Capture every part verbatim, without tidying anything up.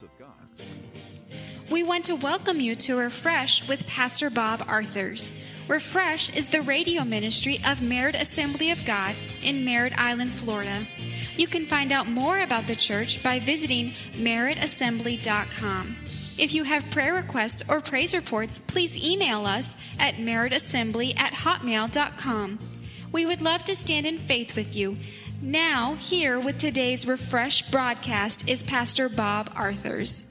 of God. We want to welcome you to Refresh with Pastor Bob Arthurs. Refresh is the radio ministry of Merritt Assembly of God in Merritt Island, Florida. You can find out more about the church by visiting merritt assembly dot com. If you have prayer requests or praise reports, please email us at merritt assembly at hotmail dot com. We would love to stand in faith with you. Now, here with today's Refresh broadcast is Pastor Bob Arthurs.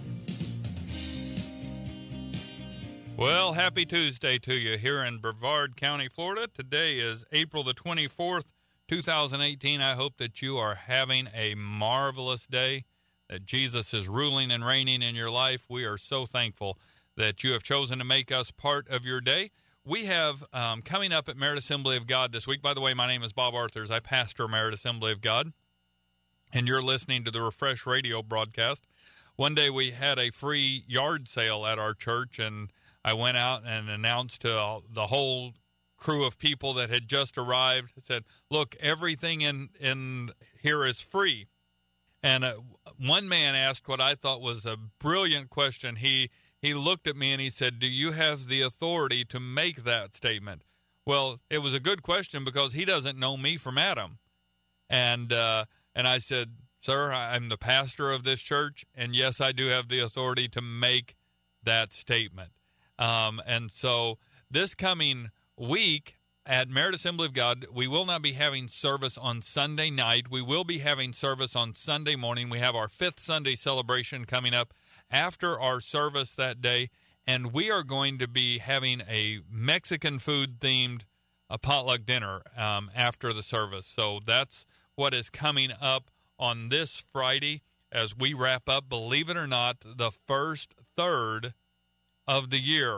Well, happy Tuesday to you here in Brevard County, Florida. Today is April the twenty-fourth, two thousand eighteen. I hope that you are having a marvelous day, that Jesus is ruling and reigning in your life. We are so thankful that you have chosen to make us part of your day. We have um, coming up at Merritt Assembly of God this week. By the way, my name is Bob Arthurs. I pastor Merritt Assembly of God, and you're listening to the Refresh radio broadcast. One day we had a free yard sale at our church, and I went out and announced to the whole crew of people that had just arrived, I said, look, everything in, in here is free. And uh, one man asked what I thought was a brilliant question. He He looked at me and he said, do you have the authority to make that statement? Well, it was a good question because he doesn't know me from Adam. And uh, and I said, sir, I'm the pastor of this church, and yes, I do have the authority to make that statement. Um, and so this coming week at Merritt Assembly of God, we will not be having service on Sunday night. We will be having service on Sunday morning. We have our fifth Sunday celebration coming up after our service that day, and we are going to be having a Mexican food-themed uh, potluck dinner um, after the service. So that's what is coming up on this Friday as we wrap up, believe it or not, the first third of the year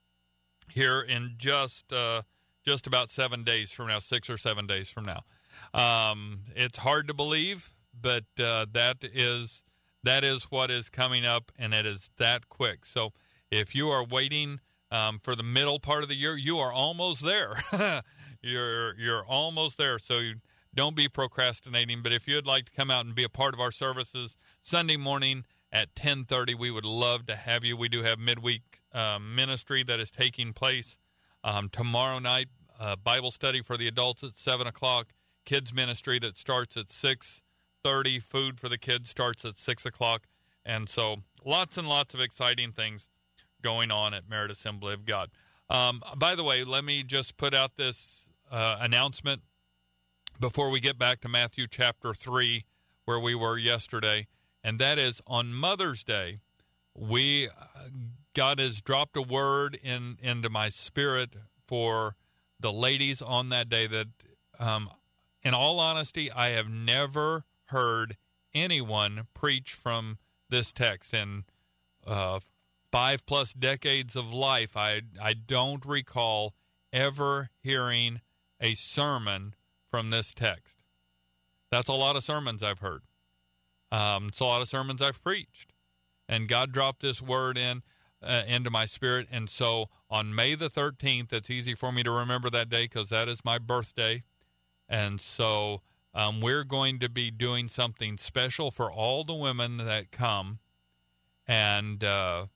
here in just uh, just about seven days from now, six or seven days from now. Um, it's hard to believe, but uh, that is that is what is coming up, and it is that quick. So if you are waiting um, for the middle part of the year, you are almost there. you're you're almost there, so you don't be procrastinating. But if you'd like to come out and be a part of our services Sunday morning at ten thirty, we would love to have you. We do have midweek uh, ministry that is taking place um, tomorrow night, uh, Bible study for the adults at seven o'clock, kids ministry that starts at six thirty, food for the kids starts at six o'clock, and so lots and lots of exciting things going on at Merritt Assembly of God. Um, by the way, let me just put out this uh, announcement before we get back to Matthew chapter three, where we were yesterday. And that is on Mother's Day, we God has dropped a word in into my spirit for the ladies on that day that, um, in all honesty, I have never heard anyone preach from this text in uh, five plus decades of life. I I don't recall ever hearing a sermon from this text. That's a lot of sermons I've heard. Um, it's a lot of sermons I've preached, and God dropped this word in uh, into my spirit. And so on May the thirteenth, it's easy for me to remember that day because that is my birthday. And so um, we're going to be doing something special for all the women that come, and uh,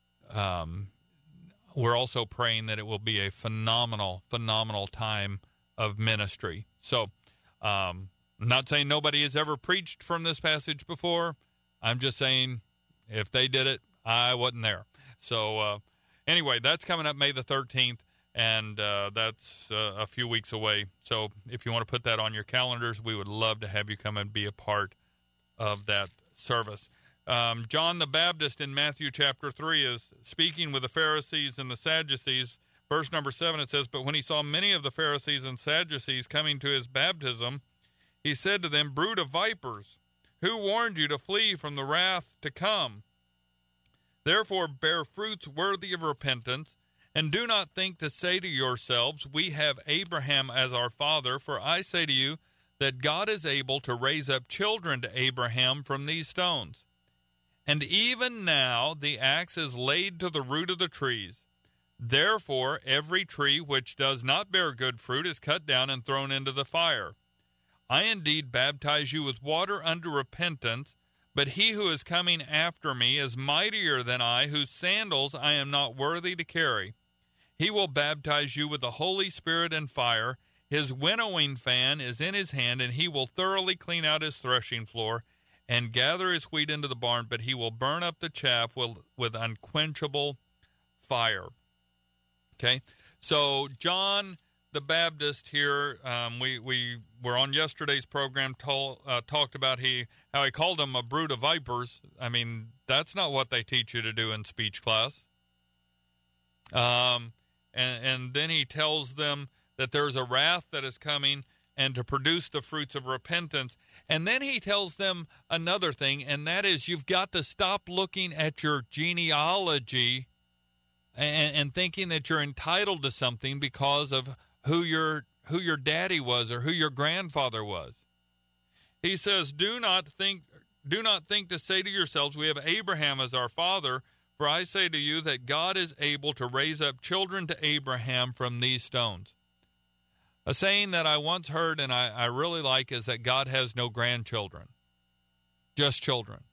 um, we're also praying that it will be a phenomenal, phenomenal time of ministry. So, um, I'm not saying nobody has ever preached from this passage before. I'm just saying if they did it, I wasn't there. So uh, anyway, that's coming up May the thirteenth, and uh, that's uh, a few weeks away. So if you want to put that on your calendars, we would love to have you come and be a part of that service. Um, John the Baptist in Matthew chapter three is speaking with the Pharisees and the Sadducees. Verse number seven, it says, "But when he saw many of the Pharisees and Sadducees coming to his baptism, he said to them, 'Brood of vipers, who warned you to flee from the wrath to come? Therefore bear fruits worthy of repentance, and do not think to say to yourselves, we have Abraham as our father, for I say to you that God is able to raise up children to Abraham from these stones. And even now the axe is laid to the root of the trees. Therefore every tree which does not bear good fruit is cut down and thrown into the fire. I indeed baptize you with water unto repentance, But he who is coming after me is mightier than I, whose sandals I am not worthy to carry. He will baptize you with the Holy Spirit and fire. His winnowing fan is in his hand, and he will thoroughly clean out his threshing floor and gather his wheat into the barn, but he will burn up the chaff with, with unquenchable fire. Okay, so John the Baptist here, um, we, we were on yesterday's program, told, uh, talked about he how he called them a brood of vipers. I mean, that's not what they teach you to do in speech class. Um, and, and then he tells them that there's a wrath that is coming and to produce the fruits of repentance. And then he tells them another thing, and that is you've got to stop looking at your genealogy and, and thinking that you're entitled to something because of who your who your daddy was or who your grandfather was. He says, do not think do not think to say to yourselves, we have Abraham as our father, for I say to you that God is able to raise up children to Abraham from these stones. A saying that I once heard and I, I really like is that God has no grandchildren, just children.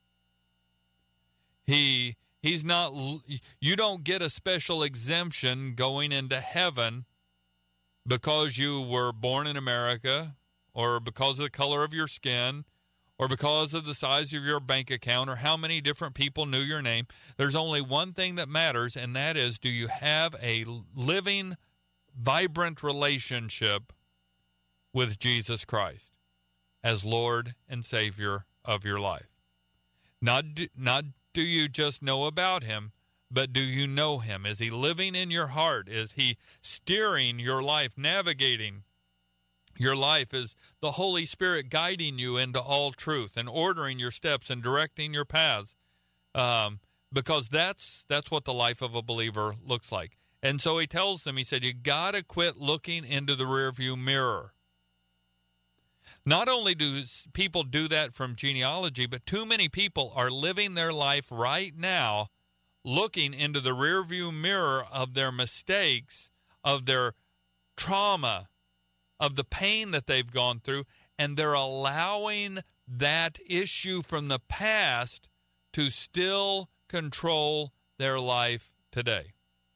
He he's not. You don't get a special exemption going into heaven because you were born in America, or because of the color of your skin, or because of the size of your bank account, or how many different people knew your name. There's only one thing that matters, and that is, do you have a living, vibrant relationship with Jesus Christ as Lord and Savior of your life? Not do, not do you just know about him, but do you know him? Is he living in your heart? Is he steering your life, navigating your life? Is the Holy Spirit guiding you into all truth and ordering your steps and directing your paths? Um, because that's that's what the life of a believer looks like. And so he tells them, he said, you got to quit looking into the rearview mirror. Not only do people do that from genealogy, but too many people are living their life right now looking into the rearview mirror of their mistakes, of their trauma, of the pain that they've gone through, and they're allowing that issue from the past to still control their life today.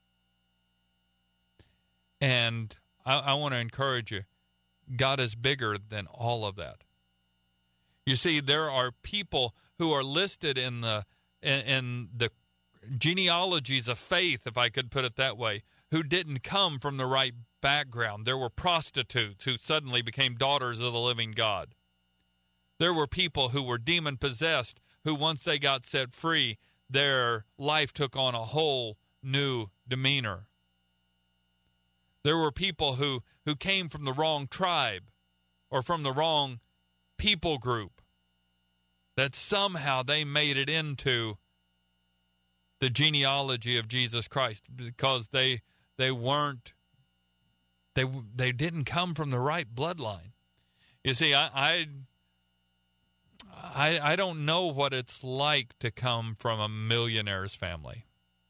And I, I want to encourage you, God is bigger than all of that. You see, there are people who are listed in the in, in the genealogies of faith, if I could put it that way, who didn't come from the right background. There were prostitutes who suddenly became daughters of the living God. There were people who were demon-possessed who, once they got set free, their life took on a whole new demeanor. There were people who, who came from the wrong tribe or from the wrong people group, that somehow they made it into the genealogy of Jesus Christ because they they weren't they they didn't come from the right bloodline. You see, I I I, I don't know what it's like to come from a millionaire's family.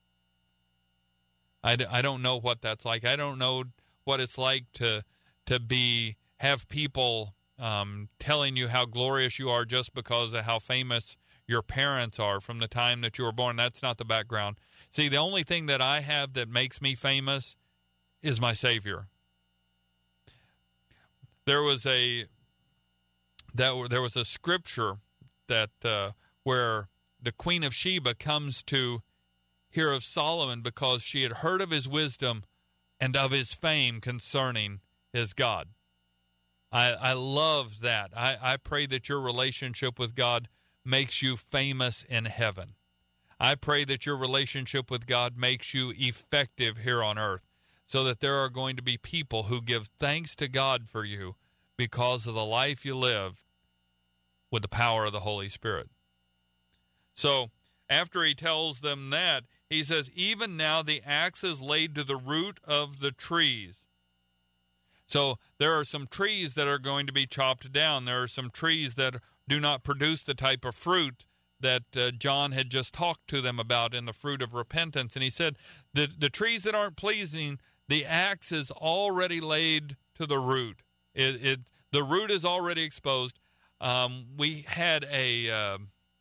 I, I don't know what that's like. I don't know what it's like to to be have people um, telling you how glorious you are just because of how famous your parents are from the time that you were born. That's not the background. See, the only thing that I have that makes me famous is my Savior. There was a that there was a scripture that uh, where the Queen of Sheba comes to hear of Solomon because she had heard of his wisdom and of his fame concerning his God. I, I love that. I, I pray that your relationship with God makes you famous in heaven. I pray that your relationship with God makes you effective here on earth, so that there are going to be people who give thanks to God for you because of the life you live with the power of the Holy Spirit. So after he tells them that, he says, even now the axe is laid to the root of the trees. So there are some trees that are going to be chopped down. There are some trees that do not produce the type of fruit that uh, John had just talked to them about in the fruit of repentance. And he said, the, the trees that aren't pleasing, the axe is already laid to the root. It, it the root is already exposed. Um, we had a uh,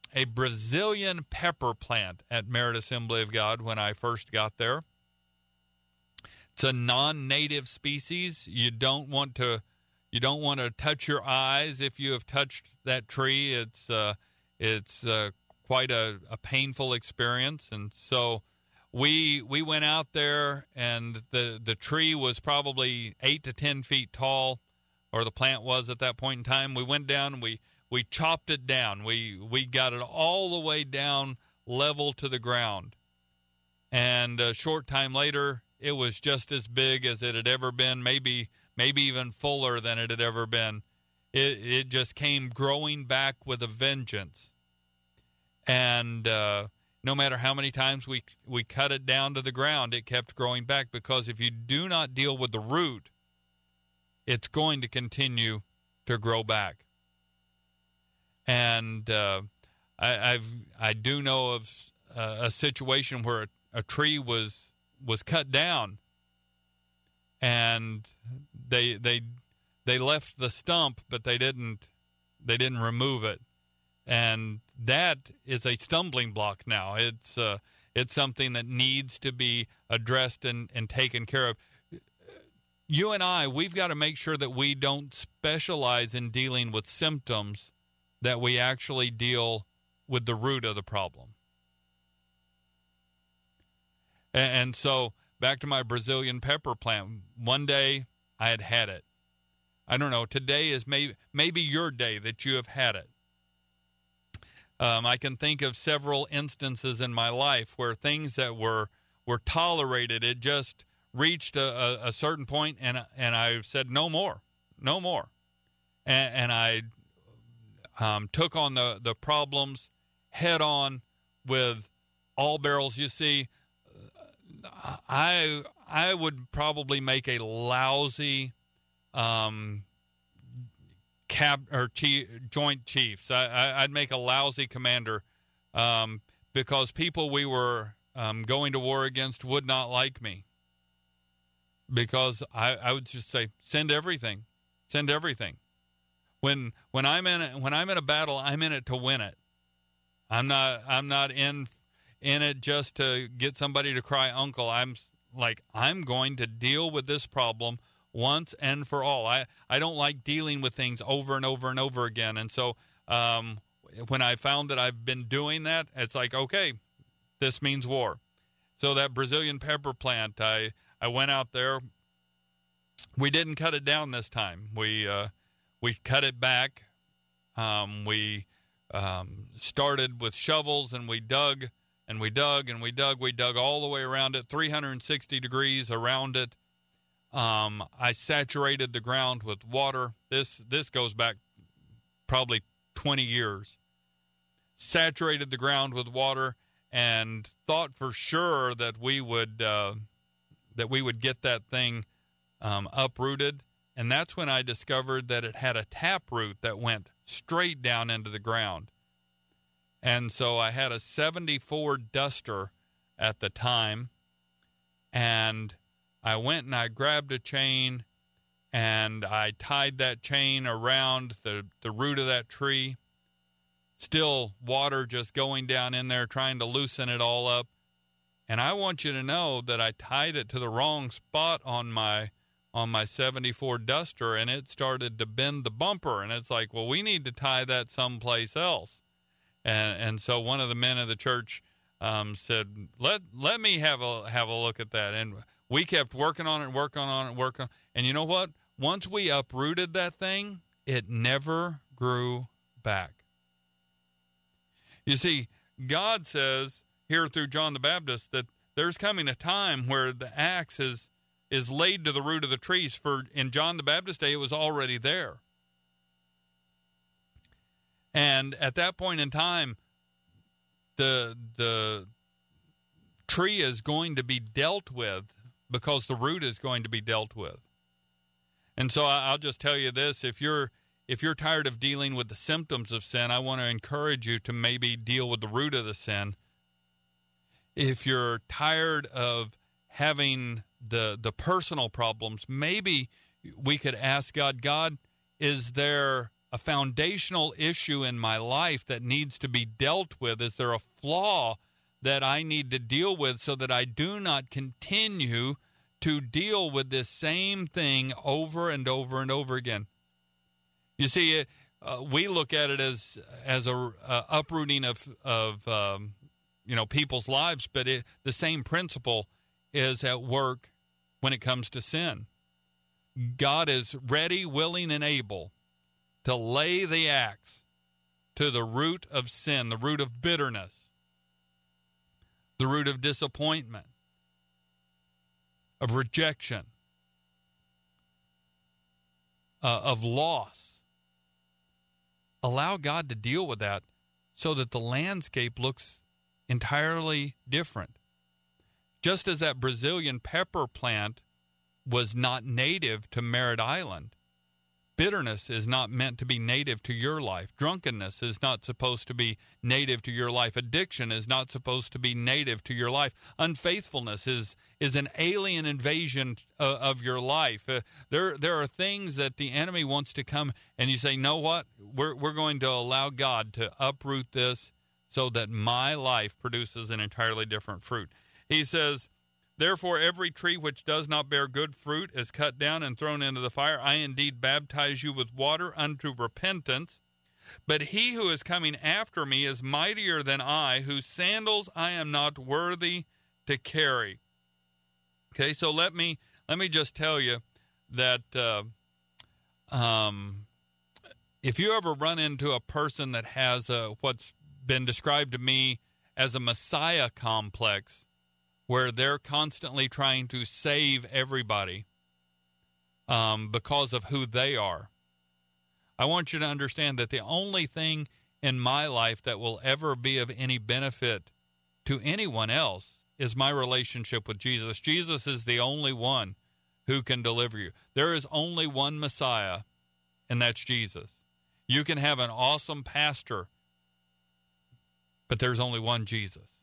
a Brazilian pepper plant at Merit Assembly of God when I first got there. It's a non-native species. You don't want to you don't want to touch your eyes if you have touched that tree. It's uh, it's uh, quite a, a painful experience, and so we we went out there, and the the tree was probably eight to ten feet tall, or the plant was at that point in time. We went down and we we chopped it down. We we got it all the way down level to the ground, and a short time later, it was just as big as it had ever been, maybe maybe even fuller than it had ever been. It it just came growing back with a vengeance. And uh, no matter how many times we we cut it down to the ground, it kept growing back, because if you do not deal with the root, it's going to continue to grow back. And uh, I I've, I do know of uh, a situation where a, a tree was was cut down, and they they they left the stump, but they didn't they didn't remove it, and that is a stumbling block now. It's uh, it's something that needs to be addressed and, and taken care of. You and I, we've got to make sure that we don't specialize in dealing with symptoms, that we actually deal with the root of the problem. And so back to my Brazilian pepper plant. One day I had had it. I don't know. Today is maybe maybe your day that you have had it. Um, I can think of several instances in my life where things that were were tolerated, it just reached a, a, a certain point, and and I said no more, no more, and, and I um, took on the the problems head on with all barrels. You see, I I would probably make a lousy um, cap or chief, joint chiefs. I, I, I'd make a lousy commander um, because people we were um, going to war against would not like me, because I, I would just say send everything, send everything. When when I'm in a, when I'm in a battle, I'm in it to win it. I'm not I'm not in. in it just to get somebody to cry uncle. I'm like, I'm going to deal with this problem once and for all. I, I don't like dealing with things over and over and over again. And so um, when I found that I've been doing that, it's like, okay, this means war. So that Brazilian pepper plant, I, I went out there. We didn't cut it down this time. We, uh, we cut it back. Um, we um, started with shovels, and we dug And we dug and we dug. We dug all the way around it, three hundred sixty degrees around it. Um, I saturated the ground with water. This this goes back probably twenty years. Saturated the ground with water and thought for sure that we would uh, that we would get that thing um, uprooted. And that's when I discovered that it had a tap root that went straight down into the ground. And so I had a seventy-four Duster at the time, and I went and I grabbed a chain, and I tied that chain around the, the root of that tree. Still water just going down in there, trying to loosen it all up. And I want you to know that I tied it to the wrong spot on my on my seventy-four Duster, and it started to bend the bumper. And it's like, well, we need to tie that someplace else. And and so one of the men of the church um, said, "Let let me have a have a look at that." And we kept working on it, working on it, working on it. And you know what? Once we uprooted that thing, it never grew back. You see, God says here through John the Baptist that there's coming a time where the axe is is laid to the root of the trees. For in John the Baptist's day, it was already there. And at that point in time, the the tree is going to be dealt with, because the root is going to be dealt with. And so I'll just tell you this: if you're if you're tired of dealing with the symptoms of sin, I want to encourage you to maybe deal with the root of the sin. If you're tired of having the the personal problems, maybe we could ask God, God, is there a foundational issue in my life that needs to be dealt with? Is there a flaw that I need to deal with so that I do not continue to deal with this same thing over and over and over again? You see, uh, we look at it as as a uh, uprooting of of um, you know people's lives, but it, the same principle is at work when it comes to sin. God is ready, willing, and able to lay the axe to the root of sin, the root of bitterness, the root of disappointment, of rejection, uh, of loss. Allow God to deal with that so that the landscape looks entirely different. Just as that Brazilian pepper plant was not native to Merritt Island, bitterness is not meant to be native to your life. Drunkenness is not supposed to be native to your life. Addiction is not supposed to be native to your life. Unfaithfulness is is an alien invasion uh, of your life. Uh, there there are things that the enemy wants to come, and you say, "Know what? We're we're going to allow God to uproot this so that my life produces an entirely different fruit." He says, "Therefore, every tree which does not bear good fruit is cut down and thrown into the fire. I indeed baptize you with water unto repentance, but he who is coming after me is mightier than I, whose sandals I am not worthy to carry." Okay, so let me let me just tell you that uh, um, if you ever run into a person that has a, what's been described to me as a Messiah complex, where they're constantly trying to save everybody um, because of who they are, I want you to understand that the only thing in my life that will ever be of any benefit to anyone else is my relationship with Jesus. Jesus is the only one who can deliver you. There is only one Messiah, and that's Jesus. You can have an awesome pastor, but there's only one Jesus.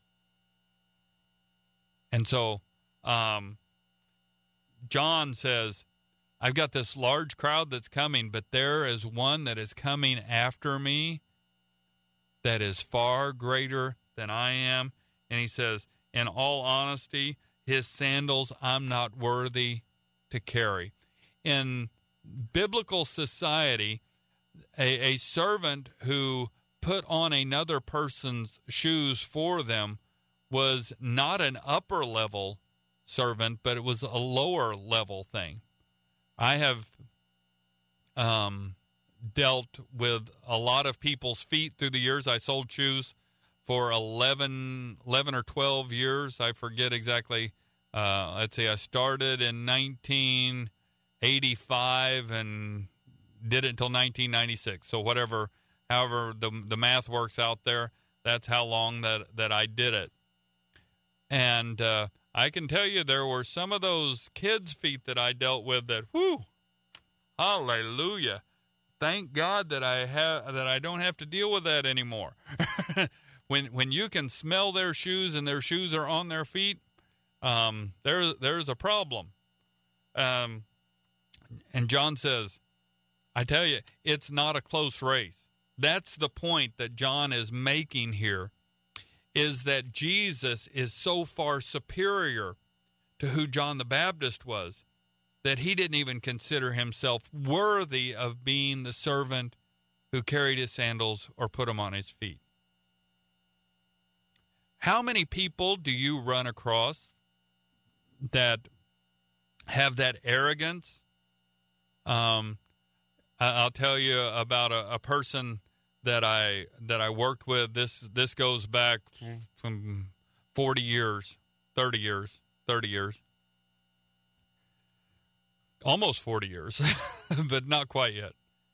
And so um, John says, I've got this large crowd that's coming, but there is one that is coming after me that is far greater than I am. And he says, in all honesty, his sandals I'm not worthy to carry. In biblical society, a, a servant who put on another person's shoes for them was not an upper level servant, but it was a lower level thing. I have um, dealt with a lot of people's feet through the years. I sold shoes for eleven, eleven or twelve years. I forget exactly. Uh, let's see, I started in nineteen eighty-five and did it until nineteen ninety-six. So whatever, however the the math works out there, that's how long that, that I did it. And uh, I can tell you there were some of those kids' feet that I dealt with that, whew, hallelujah. Thank God that I have that I don't have to deal with that anymore. when when you can smell their shoes and their shoes are on their feet, um, there there's a problem. Um, and John says, I tell you, it's not a close race. That's the point that John is making here. Is that Jesus is so far superior to who John the Baptist was that he didn't even consider himself worthy of being the servant who carried his sandals or put them on his feet. How many people do you run across that have that arrogance? Um, I'll tell you about a, a person that I that I worked with. This this goes back from forty years, thirty years, thirty years, almost forty years, but not quite yet.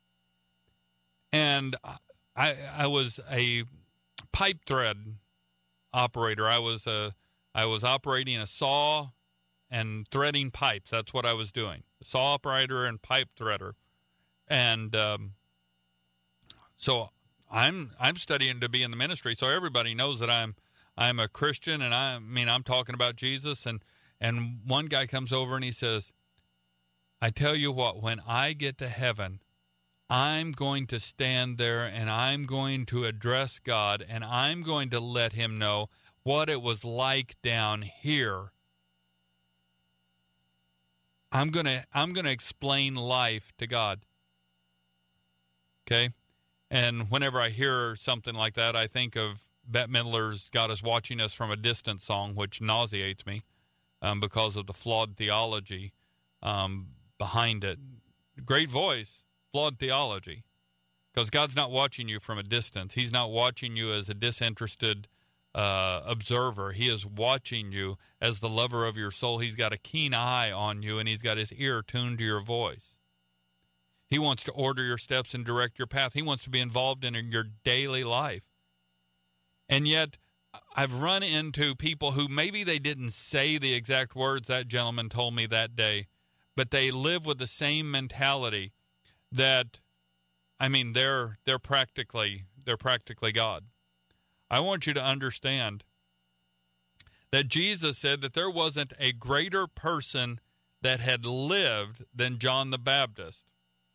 And I I was a pipe thread operator. I was a I was operating a saw and threading pipes. That's what I was doing. Saw operator and pipe threader, and um, so. I'm I'm studying to be in the ministry, so everybody knows that I'm I'm a Christian, and I, I mean I'm talking about Jesus. And and one guy comes over and he says, "I tell you what, when I get to heaven, I'm going to stand there and I'm going to address God, and I'm going to let him know what it was like down here. I'm going to I'm going to explain life to God. Okay? And whenever I hear something like that, I think of Bette Midler's God is Watching Us from a Distance song, which nauseates me um, because of the flawed theology um, behind it. Great voice, flawed theology. Because God's not watching you from a distance. He's not watching you as a disinterested uh, observer. He is watching you as the lover of your soul. He's got a keen eye on you, and he's got his ear tuned to your voice. He wants to order your steps and direct your path. He wants to be involved in your daily life. And yet, I've run into people who maybe they didn't say the exact words that gentleman told me that day, but they live with the same mentality that, I mean, they're they're practically they're practically God. I want you to understand that Jesus said that there wasn't a greater person that had lived than John the Baptist.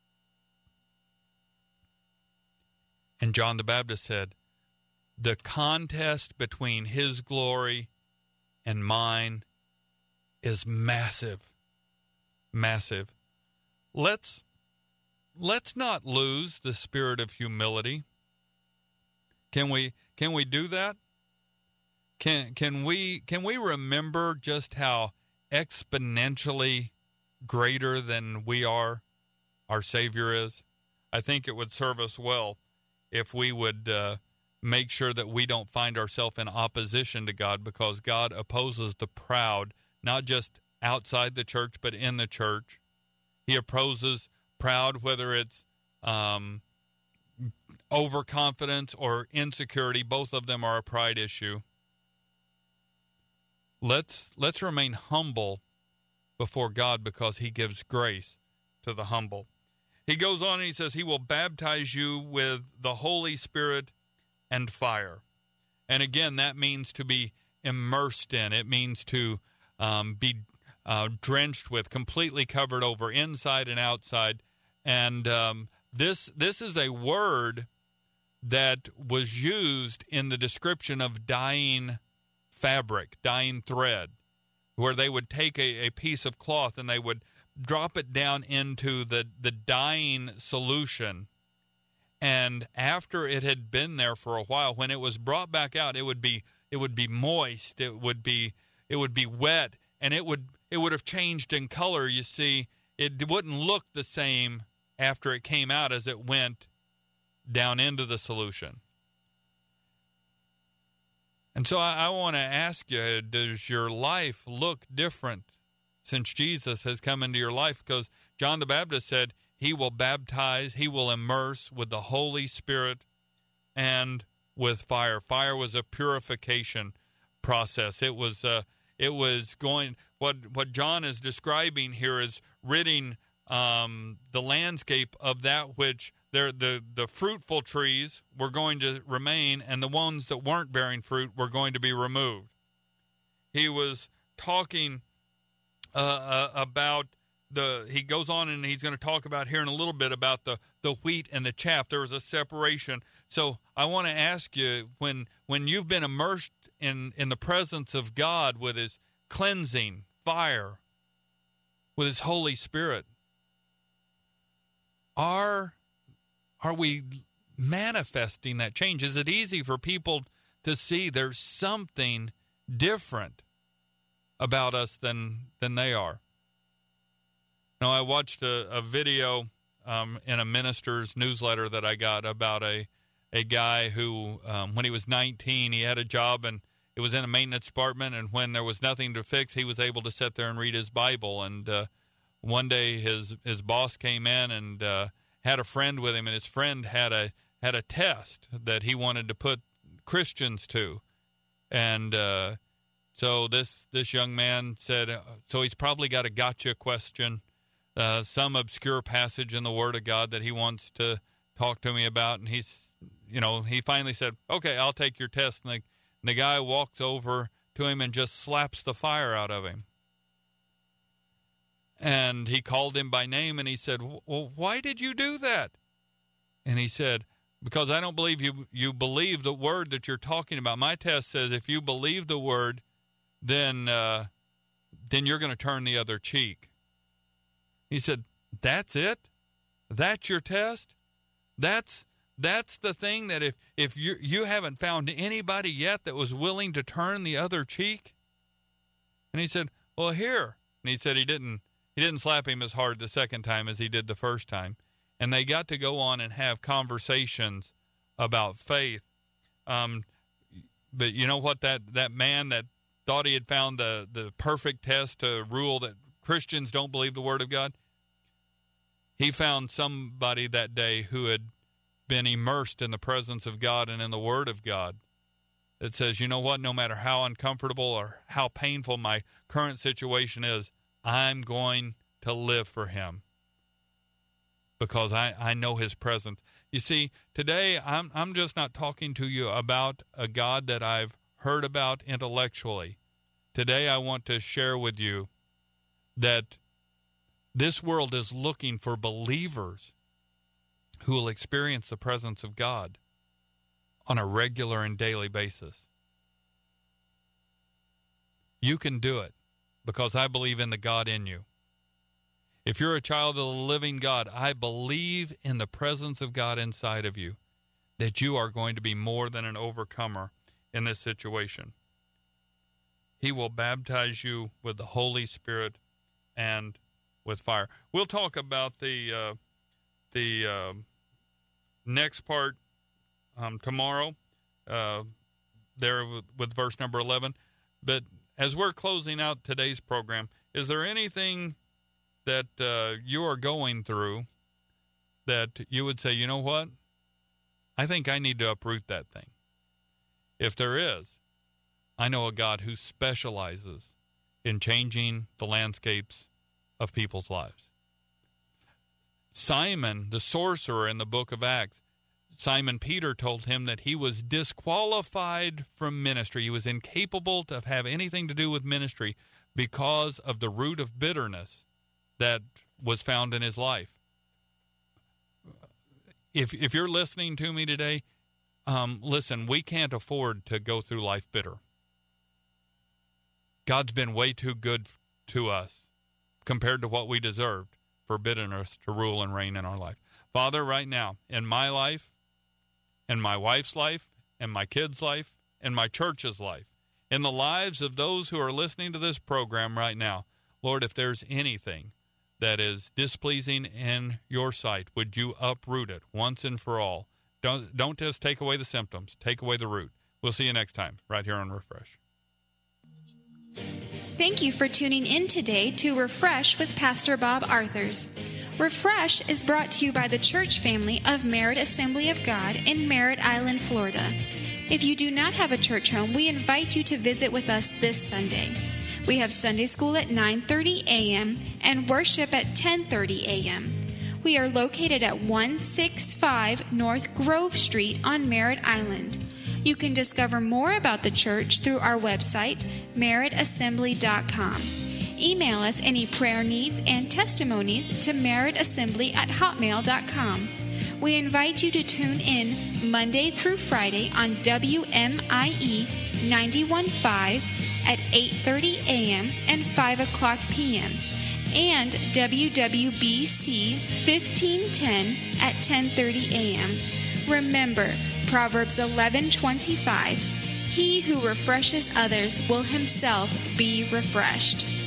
And John the Baptist said, the contest between his glory and mine is massive. Massive. Let's let's not lose the spirit of humility. Can we can we do that? Can can we can we remember just how exponentially greater than we are our Savior is? I think it would serve us well if we would uh, make sure that we don't find ourselves in opposition to God, because God opposes the proud, not just outside the church, but in the church. He opposes proud, whether it's um, overconfidence or insecurity. Both of them are a pride issue. Let's let's remain humble before God, because he gives grace to the humble. He goes on and he says he will baptize you with the Holy Spirit and fire. And again, that means to be immersed in. It means to um, be uh, drenched with, completely covered over, inside and outside. And um, this this is a word that was used in the description of dyeing fabric, dyeing thread, where they would take a, a piece of cloth and they would drop it down into the, the dyeing solution. And after it had been there for a while, when it was brought back out, it would be it would be moist, it would be it would be wet, and it would it would have changed in color. You see, it wouldn't look the same after it came out as it went down into the solution. And so I, I want to ask you, does your life look different since Jesus has come into your life? Because John the Baptist said he will baptize, he will immerse with the Holy Spirit and with fire. Fire was a purification process. It was uh, it was going, what what John is describing here is ridding um, the landscape of that which there the, the fruitful trees were going to remain, and the ones that weren't bearing fruit were going to be removed. He was talking uh, uh, about the, he goes on and he's going to talk about here in a little bit about the, the wheat and the chaff. There was a separation. So I want to ask you, when when you've been immersed in, in the presence of God with his cleansing fire, with his Holy Spirit, are are we manifesting that change? Is it easy for people to see there's something different about us than than they are? Now, I watched a, a video um, in a minister's newsletter that I got about a a guy who, um, when he was nineteen, he had a job and it was in a maintenance department, and when there was nothing to fix, he was able to sit there and read his Bible. And uh, one day his his boss came in and uh, had a friend with him, and his friend had a had a test that he wanted to put Christians to. And uh, so this this young man said, so he's probably got a gotcha question, uh, some obscure passage in the Word of God that he wants to talk to me about. And he's, you know, he finally said, okay, I'll take your test. And the, and the guy walks over to him and just slaps the fire out of him. And he called him by name and he said, well, why did you do that? And he said, because I don't believe you you believe the word that you're talking about. My test says if you believe the word, then uh, then you're going to turn the other cheek. He said, that's it? That's your test? That's that's the thing that if, if you you haven't found anybody yet that was willing to turn the other cheek? And he said, well, here. And he said he didn't he didn't slap him as hard the second time as he did the first time. And they got to go on and have conversations about faith. Um, but you know what? That, that man that thought he had found the, the perfect test to rule that Christians don't believe the Word of God, he found somebody that day who had been immersed in the presence of God and in the Word of God that says, you know what? No matter how uncomfortable or how painful my current situation is, I'm going to live for Him. Because I, I know His presence. You see, today I'm I'm just not talking to you about a God that I've heard about intellectually. Today I want to share with you that this world is looking for believers who will experience the presence of God on a regular and daily basis. You can do it because I believe in the God in you. If you're a child of the living God, I believe in the presence of God inside of you, that you are going to be more than an overcomer in this situation. He will baptize you with the Holy Spirit and with fire. We'll talk about the uh, the uh, next part um, tomorrow, uh, there with, with verse number eleven. But as we're closing out today's program, is there anything that uh, you are going through that you would say, you know what? I think I need to uproot that thing. If there is, I know a God who specializes in changing the landscapes of people's lives. Simon, the sorcerer in the book of Acts, Simon Peter told him that he was disqualified from ministry. He was incapable to have anything to do with ministry because of the root of bitterness that was found in his life. If if you're listening to me today, um, listen, we can't afford to go through life bitter. God's been way too good to us compared to what we deserved for bitterness to rule and reign in our life. Father, right now, in my life, in my wife's life, in my kids' life, in my church's life, in the lives of those who are listening to this program right now, Lord, if there's anything that is displeasing in your sight, would you uproot it once and for all? Don't don't just take away the symptoms, take away the root. We'll see you next time, right here on Refresh. Thank you for tuning in today to Refresh with Pastor Bob Arthurs. Refresh is brought to you by the church family of Merritt Assembly of God in Merritt Island, Florida. If you do not have a church home, we invite you to visit with us this Sunday. We have Sunday school at nine thirty a.m. and worship at ten thirty a.m. We are located at one sixty-five North Grove Street on Merritt Island. You can discover more about the church through our website, merritt assembly dot com. Email us any prayer needs and testimonies to merrittassembly at hotmail dot com. We invite you to tune in Monday through Friday on W M I E ninety-one point five at eight thirty a.m. and five o'clock p.m. and W W B C fifteen ten at ten thirty a.m. Remember, Proverbs eleven twenty-five, he who refreshes others will himself be refreshed.